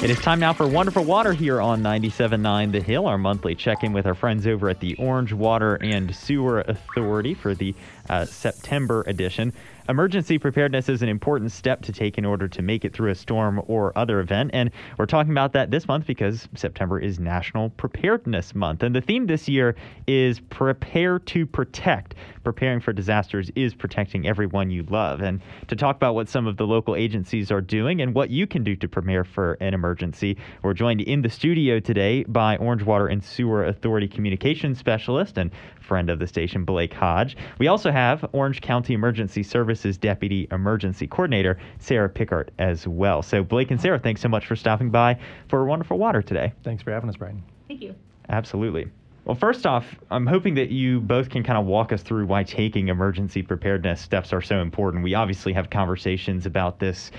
It is time now for Wonderful Water here on 97.9 The Hill, our monthly check-in with our friends over at the Orange Water and Sewer Authority for the September edition. Emergency preparedness is an important step to take in order to make it through a storm or other event, and we're talking about that this month because September is National Preparedness Month, and the theme this year is Prepare to Protect. Preparing for disasters is protecting everyone you love, and to talk about what some of the local agencies are doing and what you can do to prepare for an emergency, we're joined in the studio today by Orange Water and Sewer Authority Communications Specialist and friend of the station, Blake Hodge. We also have Orange County Emergency Services Deputy Emergency Coordinator, Sarah Pickart, as well. So Blake and Sarah, thanks so much for stopping by for Wonderful Water today. Thanks for having us, Brian. Thank you. Absolutely. Well, first off, I'm hoping that you both can kind of walk us through why taking emergency preparedness steps are so important. We obviously have conversations about this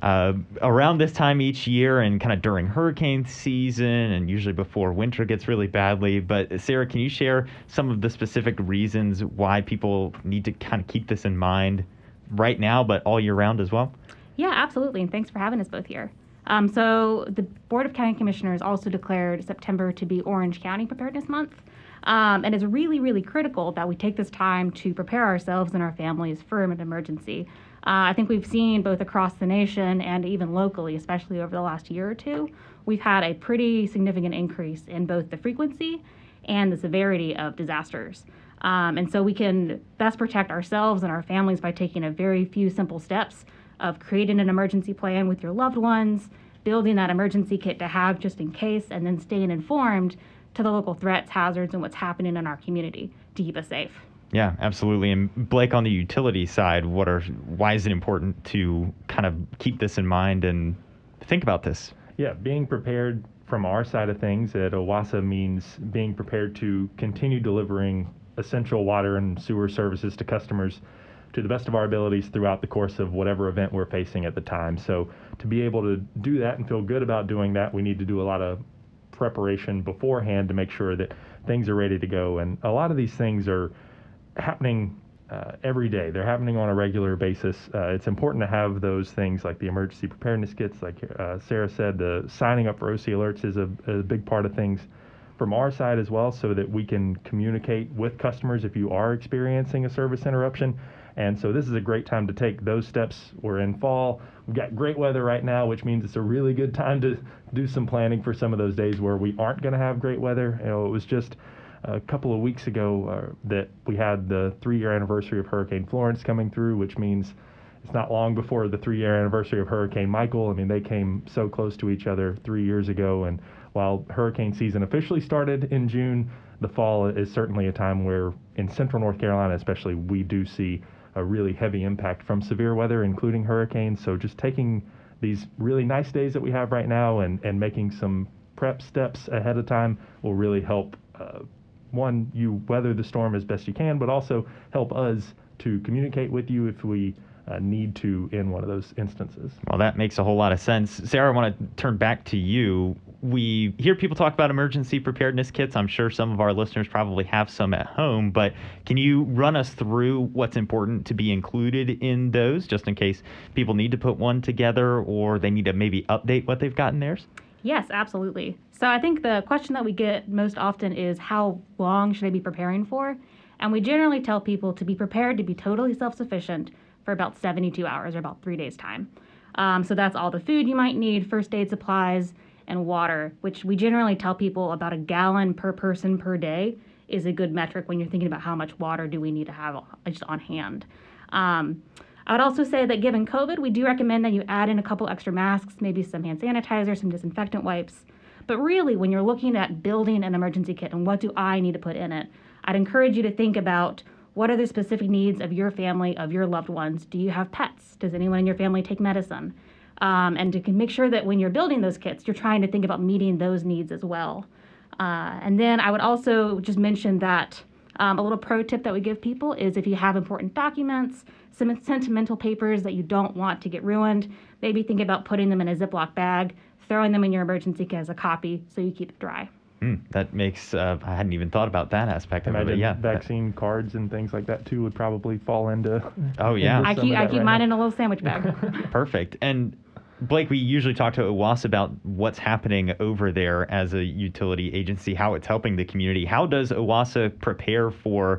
around this time each year and kind of during hurricane season and usually before winter gets really badly. But Sarah, can you share some of the specific reasons why people need to kind of keep this in mind right now, but all year round as well? Yeah, absolutely. And thanks for having us both here. So the Board of County Commissioners also declared September to be Orange County Preparedness Month. And it's really, really critical that we take this time to prepare ourselves and our families for an emergency. I think we've seen both across the nation and even locally, especially over the last year or two, we've had a pretty significant increase in both the frequency and the severity of disasters. And so we can best protect ourselves and our families by taking a very few simple steps of creating an emergency plan with your loved ones, building that emergency kit to have just in case, and then staying informed to the local threats, hazards, and what's happening in our community to keep us safe. Yeah, absolutely. And Blake, on the utility side, why is it important to kind of keep this in mind and think about this? Yeah, being prepared from our side of things at OWASA means being prepared to continue delivering essential water and sewer services to customers to the best of our abilities throughout the course of whatever event we're facing at the time. So to be able to do that and feel good about doing that, we need to do a lot of preparation beforehand to make sure that things are ready to go. And a lot of these things are happening every day. They're happening on a regular basis. It's important to have those things like the emergency preparedness kits, like Sarah said. The signing up for OC alerts is a big part of things from our side as well, so that we can communicate with customers if you are experiencing a service interruption. And so this is a great time to take those steps. We're in fall. We've got great weather right now, which means it's a really good time to do some planning for some of those days where we aren't going to have great weather. You know, it was just a couple of weeks ago that we had the 3-year anniversary of Hurricane Florence coming through, which means it's not long before the 3-year anniversary of Hurricane Michael. I mean, they came so close to each other 3 years ago. And while hurricane season officially started in June, the fall is certainly a time where in central North Carolina especially, we do see a really heavy impact from severe weather, including hurricanes. So just taking these really nice days that we have right now and making some prep steps ahead of time will really help one, you weather the storm as best you can, but also help us to communicate with you if we need to in one of those instances. Well, that makes a whole lot of sense. Sarah, I want to turn back to you. We hear people talk about emergency preparedness kits. I'm sure some of our listeners probably have some at home, but can you run us through what's important to be included in those, just in case people need to put one together or they need to maybe update what they've got in theirs? Yes, absolutely. So I think the question that we get most often is, how long should I be preparing for? And we generally tell people to be prepared to be totally self-sufficient for about 72 hours or about 3 days' time. So that's all the food you might need, first aid supplies, and water, which we generally tell people about a gallon per person per day is a good metric when you're thinking about how much water do we need to have just on hand. I would also say that given COVID, we do recommend that you add in a couple extra masks, maybe some hand sanitizer, some disinfectant wipes. But really, when you're looking at building an emergency kit and what do I need to put in it, I'd encourage you to think about what are the specific needs of your family, of your loved ones. Do you have pets? Does anyone in your family take medicine? And to make sure that when you're building those kits, you're trying to think about meeting those needs as well. And then I would also just mention that a little pro tip that we give people is if you have important documents, some sentimental papers that you don't want to get ruined, maybe think about putting them in a Ziploc bag, throwing them in your emergency kit as a copy so you keep it dry. That makes, I hadn't even thought about that aspect of it. Imagine Yeah. vaccine cards and things like that too would probably fall into. Oh, yeah. I keep mine in a little sandwich bag. Perfect. And Blake, we usually talk to OWASA about what's happening over there as a utility agency, how it's helping the community. How does OWASA prepare for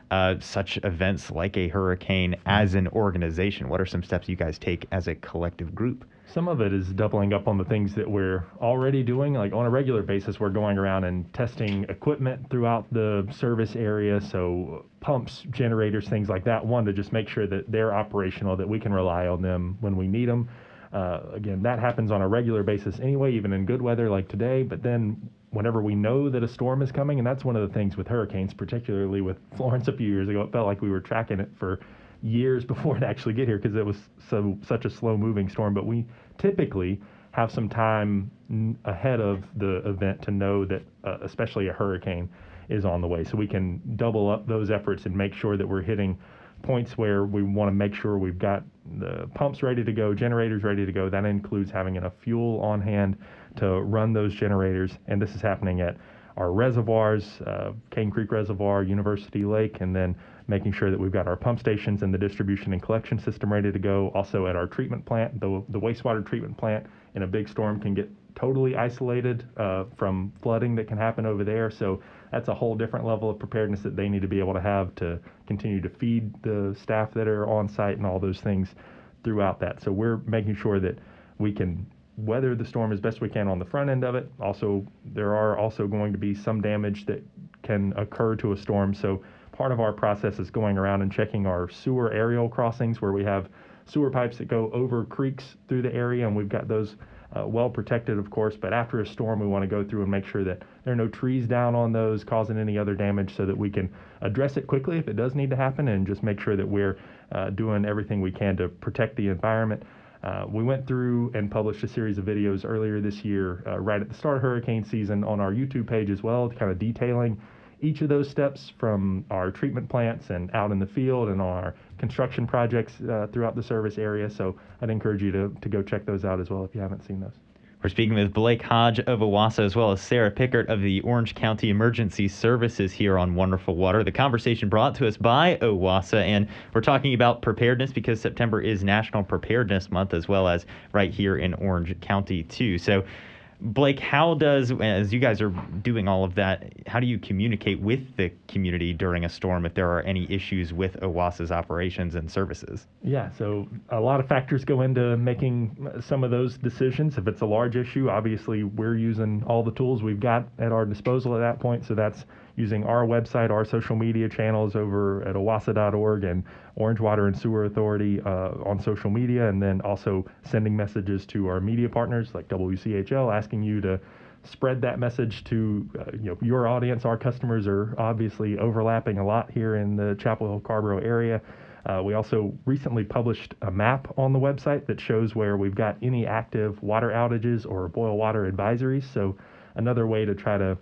such events like a hurricane as an organization? What are some steps you guys take as a collective group? Some of it is doubling up on the things that we're already doing. Like on a regular basis, we're going around and testing equipment throughout the service area. So pumps, generators, things like that. One, to just make sure that they're operational, that we can rely on them when we need them. Again, that happens on a regular basis anyway, even in good weather like today. But then whenever we know that a storm is coming, and that's one of the things with hurricanes, particularly with Florence a few years ago, it felt like we were tracking it for years before it actually get here because it was such a slow moving storm. But we typically have some time ahead of the event to know that especially a hurricane is on the way. So we can double up those efforts and make sure that we're hitting points where we want to make sure we've got the pumps ready to go, generators ready to go. That includes having enough fuel on hand to run those generators. And this is happening at our reservoirs, Cane Creek Reservoir, University Lake, and then making sure that we've got our pump stations and the distribution and collection system ready to go. Also at our treatment plant, the wastewater treatment plant in a big storm can get totally isolated from flooding that can happen over there. So that's a whole different level of preparedness that they need to be able to have to continue to feed the staff that are on site and all those things throughout that. So we're making sure that we can weather the storm as best we can on the front end of it. Also, there are also going to be some damage that can occur to a storm. So part of our process is going around and checking our sewer aerial crossings where we have sewer pipes that go over creeks through the area, and we've got those well protected, of course. But after a storm, we want to go through and make sure that there are no trees down on those causing any other damage so that we can address it quickly if it does need to happen, and just make sure that we're doing everything we can to protect the environment. We went through and published a series of videos earlier this year, right at the start of hurricane season, on our YouTube page as well, kind of detailing each of those steps from our treatment plants and out in the field and our construction projects throughout the service area. So I'd encourage you to go check those out as well if you haven't seen those. We're speaking with Blake Hodge of OWASA as well as Sarah Pickert of the Orange County Emergency Services here on Wonderful Water. The conversation brought to us by OWASA, and we're talking about preparedness because September is National Preparedness Month as well as right here in Orange County too. So Blake, how does, as you guys are doing all of that, how do you communicate with the community during a storm if there are any issues with OWASA's operations and services? Yeah, so a lot of factors go into making some of those decisions. If it's a large issue, obviously we're using all the tools we've got at our disposal at that point. So that's using our website, our social media channels over at owasa.org and Orange Water and Sewer Authority on social media, and then also sending messages to our media partners like WCHL, asking you to spread that message to your audience. Our customers are obviously overlapping a lot here in the Chapel Hill Carrboro area. We also recently published a map on the website that shows where we've got any active water outages or boil water advisories. So another way to try to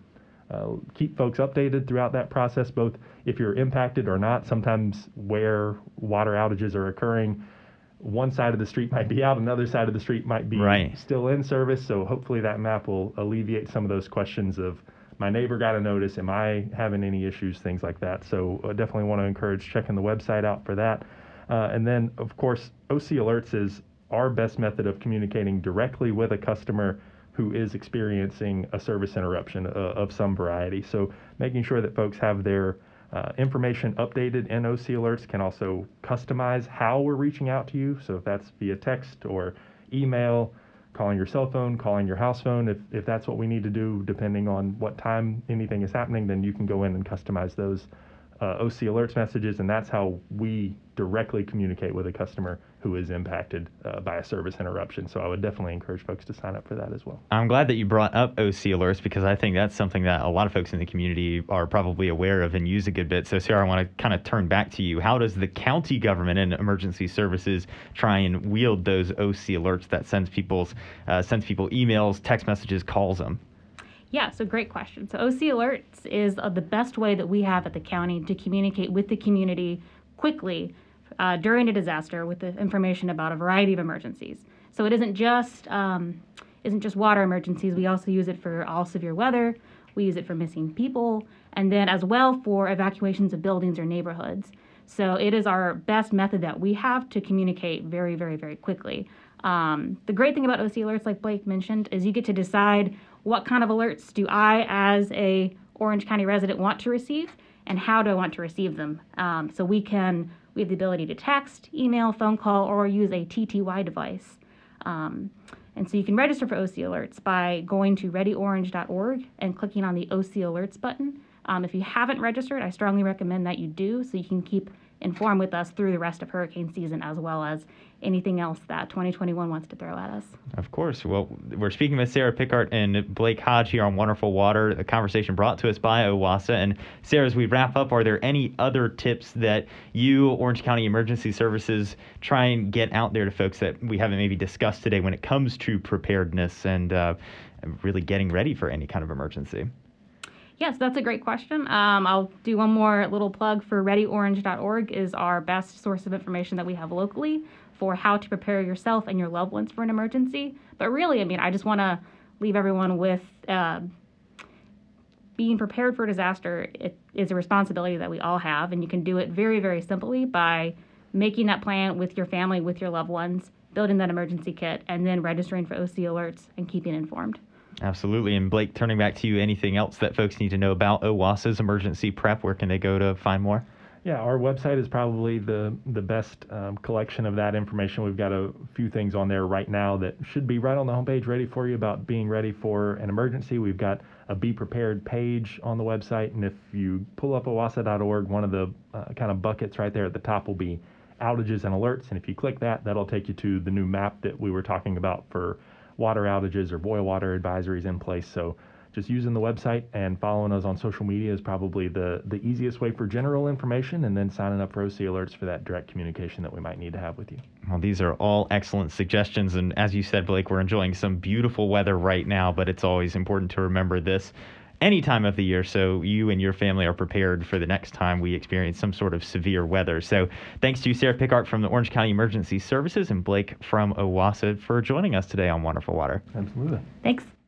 keep folks updated throughout that process, both if you're impacted or not. Sometimes where water outages are occurring, one side of the street might be out, another side of the street might be still in service. So hopefully that map will alleviate some of those questions of, my neighbor got a notice, am I having any issues, things like that. So I definitely want to encourage checking the website out for that. And then, of course, OC Alerts is our best method of communicating directly with a customer who is experiencing a service interruption of some variety. So making sure that folks have their information updated in OC Alerts, can also customize how we're reaching out to you. So if that's via text or email, calling your cell phone, calling your house phone, if that's what we need to do, depending on what time anything is happening, then you can go in and customize those OC Alerts messages, and that's how we directly communicate with a customer who is impacted by a service interruption. So I would definitely encourage folks to sign up for that as well. I'm glad that you brought up OC Alerts because I think that's something that a lot of folks in the community are probably aware of and use a good bit. So Sarah, I want to kind of turn back to you. How does the county government and emergency services try and wield those OC Alerts that sends people emails, text messages, calls them? Yeah, so great question. So OC Alerts is the best way that we have at the county to communicate with the community quickly during a disaster with the information about a variety of emergencies. So it isn't just water emergencies. We also use it for all severe weather. We use it for missing people, and then as well for evacuations of buildings or neighborhoods. So it is our best method that we have to communicate very, very, very quickly. The great thing about OC Alerts, like Blake mentioned, is you get to decide what kind of alerts do I, as a Orange County resident, want to receive, and how do I want to receive them. So we have the ability to text, email, phone call, or use a TTY device. And so you can register for OC Alerts by going to readyorange.org and clicking on the OC Alerts button. If you haven't registered, I strongly recommend that you do, so you can keep informed with us through the rest of hurricane season, as well as anything else that 2021 wants to throw at us. Of course. Well, we're speaking with Sarah Pickart and Blake Hodge here on Wonderful Water, a conversation brought to us by OWASA. And Sarah, as we wrap up, are there any other tips that you, Orange County Emergency Services, try and get out there to folks that we haven't maybe discussed today when it comes to preparedness and really getting ready for any kind of emergency? Yes, that's a great question. I'll do one more little plug for readyorange.org is our best source of information that we have locally for how to prepare yourself and your loved ones for an emergency. But really, I just want to leave everyone with being prepared for disaster. It is a responsibility that we all have, and you can do it very, very simply by making that plan with your family, with your loved ones, building that emergency kit, and then registering for OC Alerts and keeping informed. Absolutely. And Blake, turning back to you, anything else that folks need to know about OWASA's emergency prep? Where can they go to find more? Yeah, our website is probably the best collection of that information. We've got a few things on there right now that should be right on the homepage ready for you about being ready for an emergency. We've got a Be Prepared page on the website, and if you pull up owasa.org, one of the kind of buckets right there at the top will be outages and alerts, and if you click that, that'll take you to the new map that we were talking about for water outages or boil water advisories in place. So just using the website and following us on social media is probably the easiest way for general information, and then signing up for OC Alerts for that direct communication that we might need to have with you. Well, these are all excellent suggestions. And as you said, Blake, we're enjoying some beautiful weather right now, but it's always important to remember this any time of the year so you and your family are prepared for the next time we experience some sort of severe weather. So thanks to Sarah Pickart from the Orange County Emergency Services and Blake from OWASA for joining us today on Wonderful Water. Absolutely. Thanks.